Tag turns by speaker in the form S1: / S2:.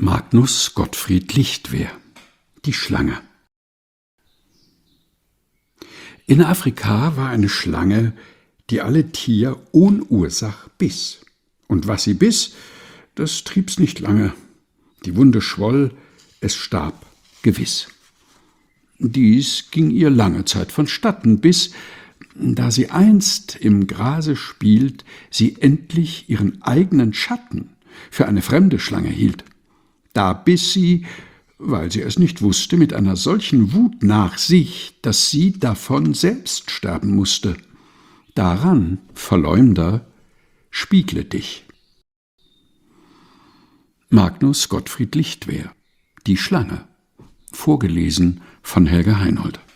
S1: Magnus Gottfried Lichtwer: Die Schlange. In Afrika war eine Schlange, die alle Tier ohn Ursach biss. Und was sie biss, das trieb's nicht lange. Die Wunde schwoll, es starb gewiss. Dies ging ihr lange Zeit vonstatten, bis, da sie einst im Grase spielt, sie endlich ihren eigenen Schatten für eine fremde Schlange hielt. Da biss sie, weil sie es nicht wusste, mit einer solchen Wut nach sich, dass sie davon selbst sterben musste. Daran, Verleumder, spiegle dich. Magnus Gottfried Lichtwer: Die Schlange. Vorgelesen von Helga Heinold.